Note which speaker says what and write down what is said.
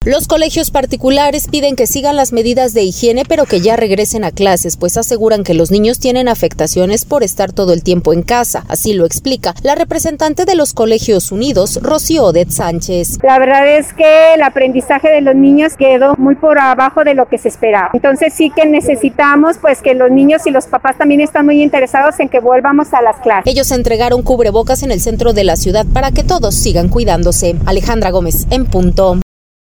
Speaker 1: Los colegios particulares piden que sigan las medidas de higiene, pero que ya regresen a clases, pues aseguran que los niños tienen afectaciones por estar todo el tiempo en casa. Así lo explica la representante de los Colegios Unidos, Rocío Odette Sánchez.
Speaker 2: La verdad es que el aprendizaje de los niños quedó muy por abajo de lo que se esperaba. Entonces sí que necesitamos pues que los niños y los papás también están muy interesados en que volvamos a las clases.
Speaker 1: Ellos entregaron cubrebocas en el centro de la ciudad para que todos sigan cuidándose. Alejandra Gómez, en punto.